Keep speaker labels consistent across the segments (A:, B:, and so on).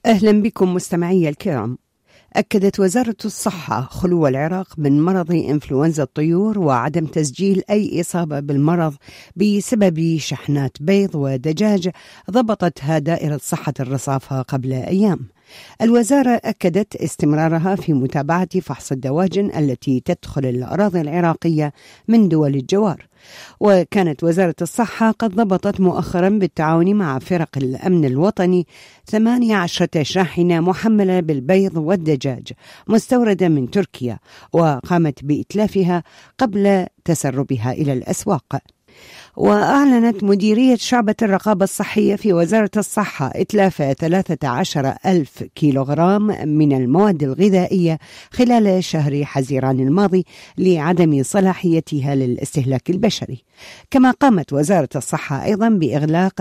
A: أهلا بكم مستمعي الكرام. أكدت وزارة الصحة خلو العراق من مرض إنفلونزا الطيور وعدم تسجيل أي إصابة بالمرض بسبب شحنات بيض ودجاج ضبطتها دائرة صحة الرصافة قبل أيام. الوزارة أكدت استمرارها في متابعة فحص الدواجن التي تدخل الأراضي العراقية من دول الجوار، وكانت وزارة الصحة قد ضبطت مؤخرا بالتعاون مع فرق الأمن الوطني 18 شاحنة محملة بالبيض والدجاج مستوردة من تركيا، وقامت بإتلافها قبل تسربها إلى الأسواق. وأعلنت مديرية شعبة الرقابة الصحية في وزارة الصحة إتلاف 13,000 كيلوغرام من المواد الغذائية خلال شهر حزيران الماضي لعدم صلاحيتها للاستهلاك البشري. كما قامت وزارة الصحة أيضا بإغلاق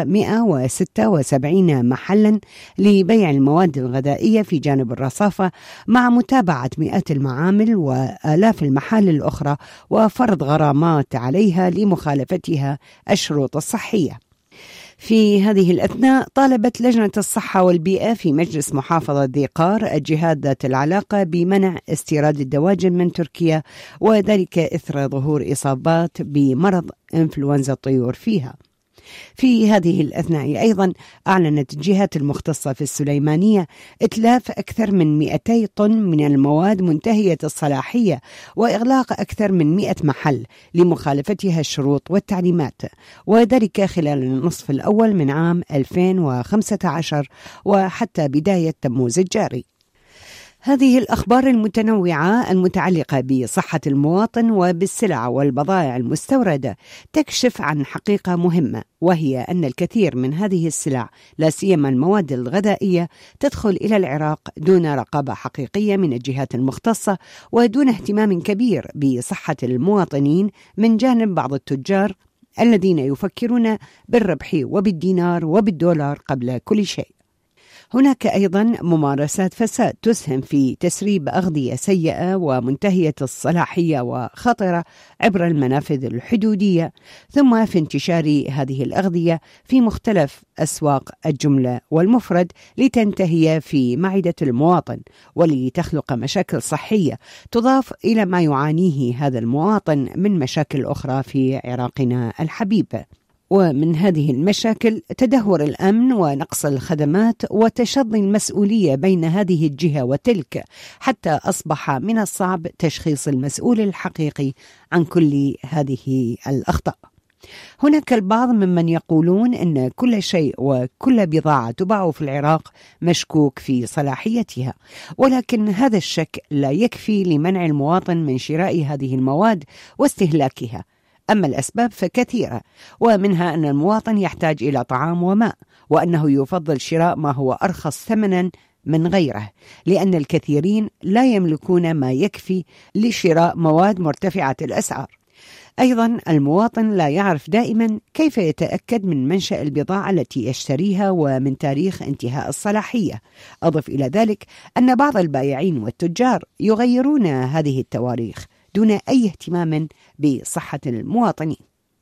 A: 176 محلا لبيع المواد الغذائية في جانب الرصافة، مع متابعة مئات المعامل وآلاف المحال الأخرى وفرض غرامات عليها لمخالفتها الشروط الصحية. في هذه الأثناء طالبت لجنة الصحة والبيئة في مجلس محافظة ذي قار الجهات ذات العلاقة بمنع استيراد الدواجن من تركيا، وذلك إثر ظهور إصابات بمرض إنفلونزا الطيور فيها. في هذه الأثناء أيضا أعلنت الجهات المختصة في السليمانية إتلاف أكثر من 200 طن من المواد منتهية الصلاحية وإغلاق أكثر من 100 محل لمخالفتها الشروط والتعليمات، وذلك خلال النصف الأول من عام 2015 وحتى بداية تموز الجاري. هذه الأخبار المتنوعة المتعلقة بصحة المواطن وبالسلع والبضائع المستوردة تكشف عن حقيقة مهمة، وهي أن الكثير من هذه السلع لا سيما المواد الغذائية تدخل إلى العراق دون رقابة حقيقية من الجهات المختصة ودون اهتمام كبير بصحة المواطنين من جانب بعض التجار الذين يفكرون بالربح وبالدينار وبالدولار قبل كل شيء. هناك أيضا ممارسات فساد تسهم في تسريب أغذية سيئة ومنتهية الصلاحية وخطرة عبر المنافذ الحدودية، ثم في انتشار هذه الأغذية في مختلف أسواق الجملة والمفرد لتنتهي في معدة المواطن ولتخلق مشاكل صحية تضاف إلى ما يعانيه هذا المواطن من مشاكل أخرى في عراقنا الحبيب. ومن هذه المشاكل تدهور الأمن ونقص الخدمات وتشظي المسؤولية بين هذه الجهة وتلك، حتى أصبح من الصعب تشخيص المسؤول الحقيقي عن كل هذه الأخطاء. هناك البعض ممن يقولون أن كل شيء وكل بضاعة تباع في العراق مشكوك في صلاحيتها، ولكن هذا الشك لا يكفي لمنع المواطن من شراء هذه المواد واستهلاكها. أما الأسباب فكثيرة، ومنها أن المواطن يحتاج إلى طعام وماء، وأنه يفضل شراء ما هو أرخص ثمنا من غيره، لأن الكثيرين لا يملكون ما يكفي لشراء مواد مرتفعة الأسعار. أيضا المواطن لا يعرف دائما كيف يتأكد من منشأ البضاعة التي يشتريها ومن تاريخ انتهاء الصلاحية. أضف إلى ذلك أن بعض البائعين والتجار يغيرون هذه التواريخ دون أي اهتمام بصحة المواطنين.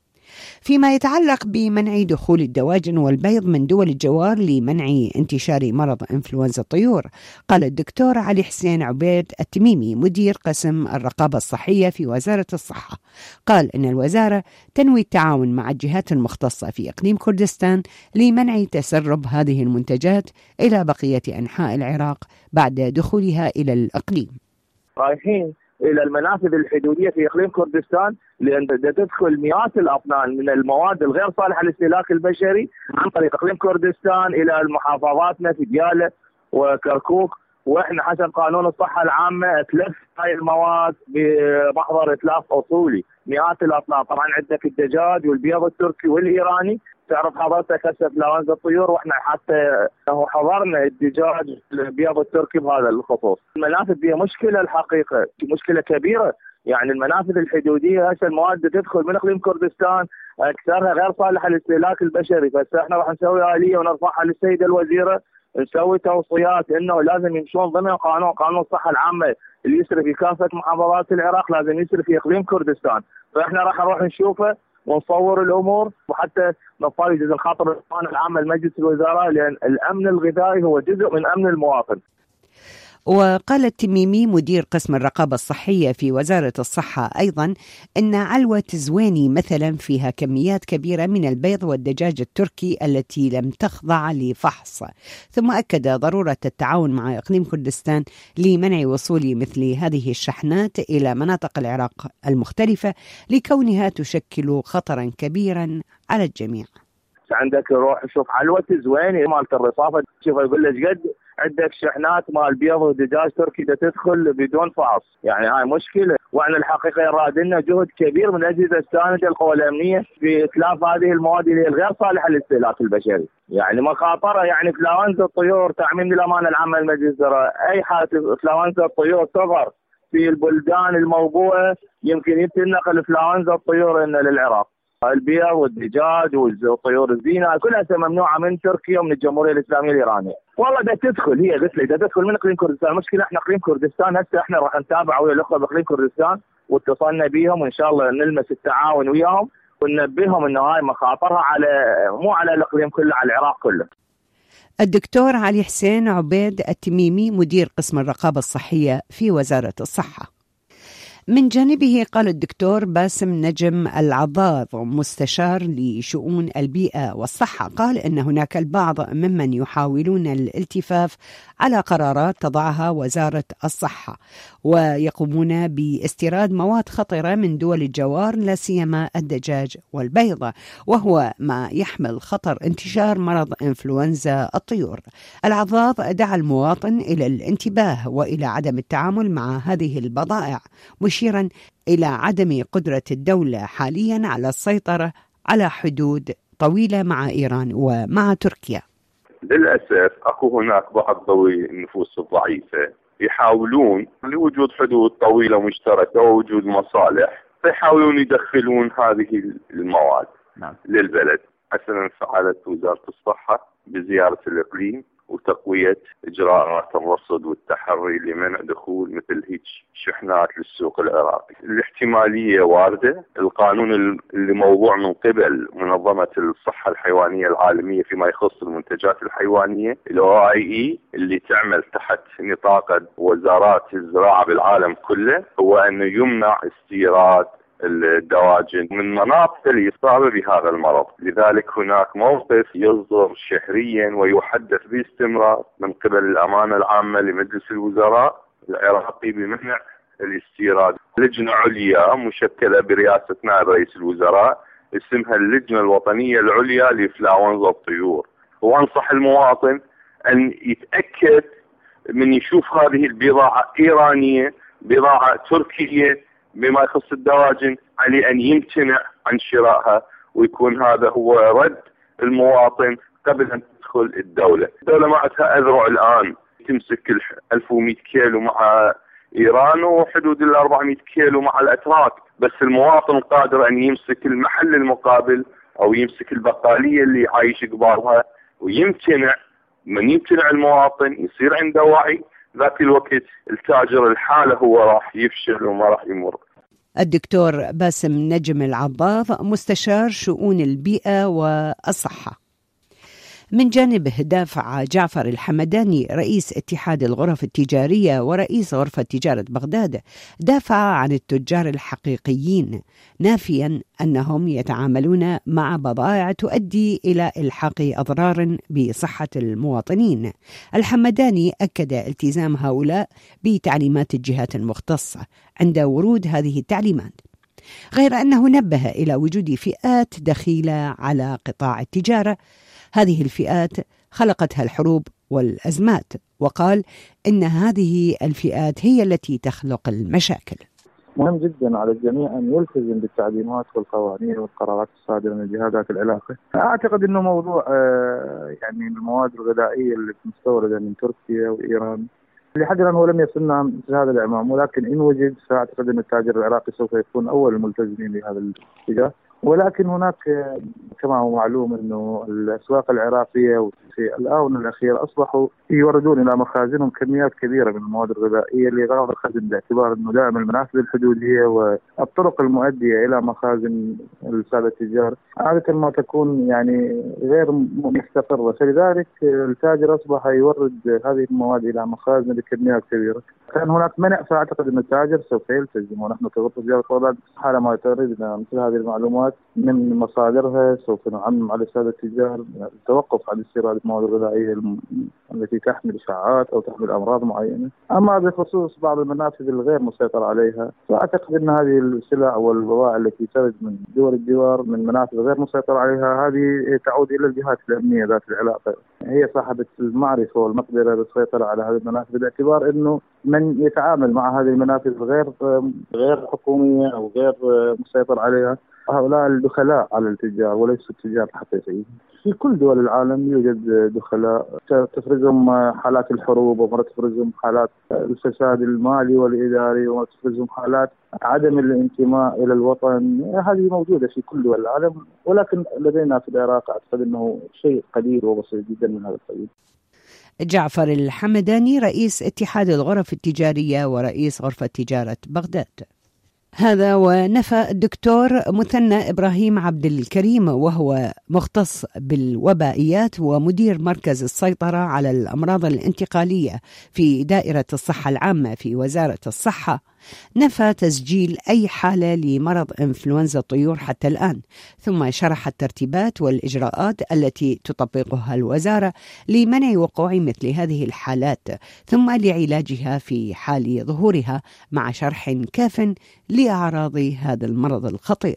A: فيما يتعلق بمنع دخول الدواجن والبيض من دول الجوار لمنع انتشار مرض إنفلونزا الطيور، قال الدكتور علي حسين عبيد التميمي مدير قسم الرقابة الصحية في وزارة الصحة، قال إن الوزارة تنوي التعاون مع الجهات المختصة في إقليم كردستان لمنع تسرب هذه المنتجات إلى بقية أنحاء العراق بعد دخولها إلى الإقليم.
B: رايحين الى المنافذ الحدوديه في اقليم كردستان، لان تدخل مئات الاطنان من المواد الغير صالحه للاستهلاك البشري عن طريق اقليم كردستان الى محافظاتنا في دياله وكركوك، واحنا حسب قانون الصحه العامه اتلف هاي المواد بمحضر اتلاف اصولي مئات الاطنان. طبعا عندك الدجاج والبيض التركي والايراني، تعرف حضرتك هسه انفلونزا الطيور، واحنا حتى حضرنا الدجاج البيض التركي بهذا الخصوص. المنافذ فيها مشكله الحقيقه، مشكله كبيره، يعني المنافذ الحدوديه هسه المواد تدخل من اقليم كردستان اكثرها غير صالحه للاستهلاك البشري، بس احنا راح نسوي اليه ونرفعها للسيده الوزيره، نسوي توصيات انه لازم يمشون ضمن قانون الصحه العامه اللي يسري في كافه محافظات العراق، لازم يسري في اقليم كردستان، فاحنا راح نروح نشوفه ونصور الامور، وحتى نطالب جزء خاطر الامانه العامه لمجلس الوزراء، لان الامن الغذائي هو جزء من امن المواطن.
A: وقال التميمي مدير قسم الرقابة الصحية في وزارة الصحة أيضا أن علوة زويني مثلا فيها كميات كبيرة من البيض والدجاج التركي التي لم تخضع لفحص، ثم أكد ضرورة التعاون مع إقليم كردستان لمنع وصول مثل هذه الشحنات إلى مناطق العراق المختلفة لكونها تشكل خطرا كبيرا على الجميع.
B: عندك روح شوف علوة زويني مالت الرصافة، شوف يقول لك قد عندك شحنات مال بيض ودجاج تركي تدخل بدون فحص، يعني هاي مشكلة. واحنا الحقيقة يراد لنا جهد كبير من أجهزة الساندة القوى الأمنية في إتلاف هذه المواد اللي الغير صالحة للاستهلاك البشري، يعني مخاطرة. يعني فلاونزا الطيور تعميم الأمانة العامة لمجلس الوزراء، أي حالة فلاونزا الطيور تظهر في البلدان الموبوءة يمكن ينتقل فلاونزا الطيور إن للعراق. البيض والدجاج والطيور الزينة كلها ممنوعة من تركيا ومن الجمهورية الإسلامية الإيرانية. والله ده تدخل، هي قلت لي ده تدخل من إقليم كردستان. المشكلة احنا إقليم كردستان هسه احنا راح نتابع ويا الأخوة بإقليم كردستان واتصلنا بيهم، وإن شاء الله نلمس التعاون وياهم وننبههم إنه هاي مخاطرها على مو على الإقليم كله، على العراق كله.
A: الدكتور علي حسين عبيد التميمي مدير قسم الرقابة الصحية في وزارة الصحة. من جانبه قال الدكتور باسم نجم العضاض مستشار لشؤون البيئة والصحة، قال إن هناك البعض ممن يحاولون الالتفاف على قرارات تضعها وزارة الصحة ويقومون باستيراد مواد خطرة من دول الجوار لا سيما الدجاج والبيضة، وهو ما يحمل خطر انتشار مرض إنفلونزا الطيور. العضاض دعا المواطن إلى الانتباه وإلى عدم التعامل مع هذه البضائع، مشيرا إلى عدم قدرة الدولة حاليا على السيطرة على حدود طويلة مع إيران ومع تركيا.
C: للأسف أكو هناك بعض ذوي النفوس الضعيفة يحاولون لوجود حدود طويلة مشتركة ووجود مصالح، فيحاولون يدخلون هذه المواد للبلد. حسنا فعلت وزارة الصحة بزيارة الإقليم وتقوية إجراءات الرصد والتحري لمنع دخول مثل هيك شحنات للسوق العراقي. الاحتمالية واردة. القانون اللي موضوع من قبل منظمة الصحة الحيوانية العالمية فيما يخص المنتجات الحيوانية OIE اللي تعمل تحت نطاق وزارات الزراعة بالعالم كله، هو أنه يمنع استيراد الدواجن من مناطق الإصابة بهذا المرض. لذلك هناك موقف يصدر شهريا ويحدث باستمرار من قبل الأمانة العامة لمجلس الوزراء العراقي بمنع الاستيراد. لجنة عليا مشكلة برئاسة نائب رئيس الوزراء اسمها اللجنة الوطنية العليا لفلاونزا الطيور، وأنصح المواطن أن يتأكد من يشوف هذه البضاعة إيرانية بضاعة تركية بما يخص الدواجن، عليه أن يمتنع عن شرائها، ويكون هذا هو رد المواطن قبل أن تدخل الدولة. الدولة معها أذرع الآن تمسك 1100 كيلو مع إيران وحدود 400 كيلو مع الأتراك، بس المواطن قادر أن يمسك المحل المقابل أو يمسك البقالية اللي عايش قبالها ويمتنع. من يمتنع المواطن يصير عنده وعي، ذاك الوقت التاجر الحالة هو راح يفشل وما راح يمر.
A: الدكتور باسم نجم العضاض مستشار شؤون البيئة والصحة. من جانبه دافع جعفر الحمداني رئيس اتحاد الغرف التجارية ورئيس غرفة تجارة بغداد، دافع عن التجار الحقيقيين، نافيا أنهم يتعاملون مع بضائع تؤدي إلى إلحاق أضرار بصحة المواطنين. الحمداني أكد التزام هؤلاء بتعليمات الجهات المختصة عند ورود هذه التعليمات، غير أنه نبه إلى وجود فئات دخيلة على قطاع التجارة. هذه الفئات خلقتها الحروب والأزمات، وقال إن هذه الفئات هي التي تخلق المشاكل.
D: مهم جدا على الجميع أن يلتزم بالتعليمات والقوانين والقرارات الصادرة من جهات العلاقة. أعتقد أنه موضوع يعني المواد الغذائية اللي مستوردة من تركيا وإيران لحد الآن هو لم يصلنا مثل هذا الإعمام، ولكن إن وجد فأعتقد أن التاجر العراقي سوف يكون أول الملتزمين بهذا الاتجاه. ولكن هناك كما هو معلوم أنه الأسواق العراقية في الآونة الأخيرة أصبحوا يوردون إلى مخازنهم كميات كبيرة من المواد الغذائية اللي غرض الخزن، باعتبار أنه دائما المنافذ الحدودية والطرق المؤدية إلى مخازن السادة التجار عادة ما تكون يعني غير مستقرة، فلذلك التاجر أصبح يورد هذه المواد إلى مخازن بكميات كبيرة. كان هناك منع، فأعتقد أن التاجر سوف يلتزم، ونحن كغرفة تجارة الطلبات حالما تردنا مثل هذه المعلومات من مصادرها سوف نعمم على السادة التجار التوقف عن استيراد المواد الغذائية التي تحمل إشعاعات أو تحمل أمراض معينة. أما بخصوص بعض المنافذ الغير مسيطر عليها، فأعتقد أن هذه السلع والبضائع التي ترد من دول الجوار من منافذ غير مسيطر عليها هذه تعود إلى الجهات الأمنية ذات العلاقة، هي صاحبة المعرفة والمقدرة للسيطرة على هذه المنافذ، باعتبار أنه من يتعامل مع هذه المنافذ غير حكومية أو غير مسيطر عليها هؤلاء الدخلاء على التجار وليس التجار الحقيقيين. في كل دول العالم يوجد دخلاء تفرزهم حالات الحروب، ومرة تفرزهم حالات الفساد المالي والإداري، ومرة تفرزهم حالات عدم الانتماء إلى الوطن. هذه موجودة في كل دول العالم، ولكن لدينا في العراق أعتقد أنه شيء قليل وبسيط جدا من هذا القبيل.
A: جعفر الحمداني، رئيس اتحاد الغرف التجارية ورئيس غرفة تجارة بغداد. هذا ونفى الدكتور مثنى إبراهيم عبد الكريم، وهو مختص بالوبائيات ومدير مركز السيطرة على الأمراض الانتقالية في دائرة الصحة العامة في وزارة الصحة، نفى تسجيل أي حالة لمرض إنفلونزا الطيور حتى الآن، ثم شرح الترتيبات والإجراءات التي تطبقها الوزارة لمنع وقوع مثل هذه الحالات ثم لعلاجها في حال ظهورها، مع شرح كاف لأعراض هذا المرض الخطير.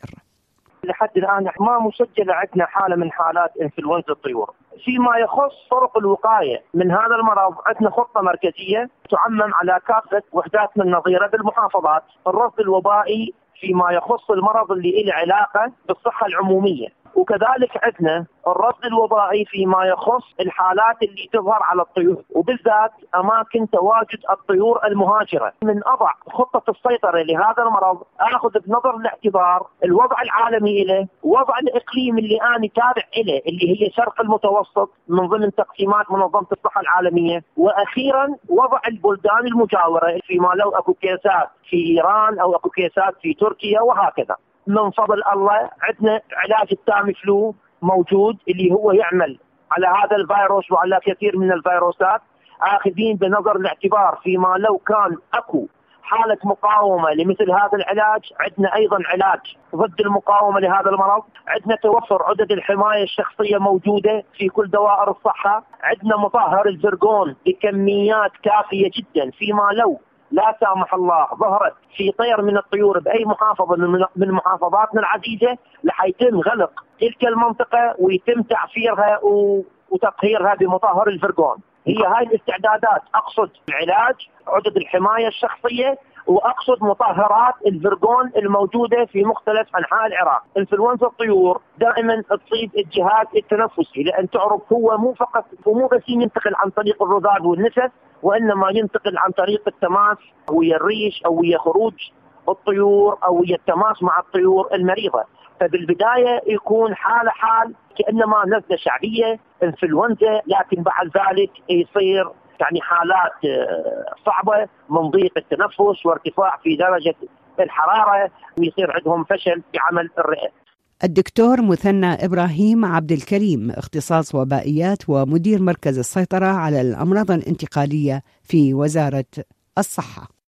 E: لحد الآن ما مسجلة عندنا حالة من حالات إنفلونزا الطيور. فيما يخص طرق الوقاية من هذا المرض، عندنا خطة مركزية تعمم على كافة وحداتنا النظيرة بالمحافظات. الرصد الوبائي فيما يخص المرض اللي له علاقة بالصحة العمومية، وكذلك عندنا الرصد الوبائي فيما يخص الحالات اللي تظهر على الطيور، وبالذات أماكن تواجد الطيور المهاجرة. من أضع خطة السيطرة لهذا المرض أخذ بنظر الاعتبار الوضع العالمي له، ووضع الإقليم اللي أنا تابع له اللي هي الشرق المتوسط من ضمن تقسيمات منظمة الصحة العالمية، وأخيرا وضع البلدان المجاورة فيما لو أكو كيسات في إيران أو أكو كيسات في تركيا وهكذا. من فضل الله عندنا علاج التاميفلو موجود اللي هو يعمل على هذا الفيروس وعلى كثير من الفيروسات، آخذين بنظر الاعتبار فيما لو كان أكو حالة مقاومة لمثل هذا العلاج. عندنا أيضا علاج ضد المقاومة لهذا المرض، عندنا توفر عدد الحماية الشخصية موجودة في كل دوائر الصحة، عندنا مطهر الفرغون بكميات كافية جدا فيما لو لا سامح الله ظهرت في طير من الطيور بأي محافظة من محافظاتنا العزيزة، لحيتم غلق تلك المنطقة ويتم تعفيرها وتطهيرها بمطهر الفرغون. هي هاي الاستعدادات، أقصد العلاج، عدد الحماية الشخصية، وأقصد مطهرات الفرغون الموجودة في مختلف أنحاء العراق. إنفلونزا الطيور دائما تصيب الجهاز التنفسي، لأن تعرف هو مو بس ينتقل عن طريق الرذاذ والنفس، وإنما ينتقل عن طريق التماس ويا الريش أو ويا خروج الطيور أو ويا التماس مع الطيور المريضة. فبالبداية يكون حال كأنما نزلة شعبية إنفلونزا، لكن بعد ذلك يصير يعني حالات صعبة من ضيق التنفس وارتفاع في درجة الحرارة، ويصير عندهم فشل في عمل الرئة.
A: الدكتور مثنى إبراهيم عبد الكريم، اختصاص وبائيات ومدير مركز السيطرة على الأمراض الانتقالية في وزارة الصحة.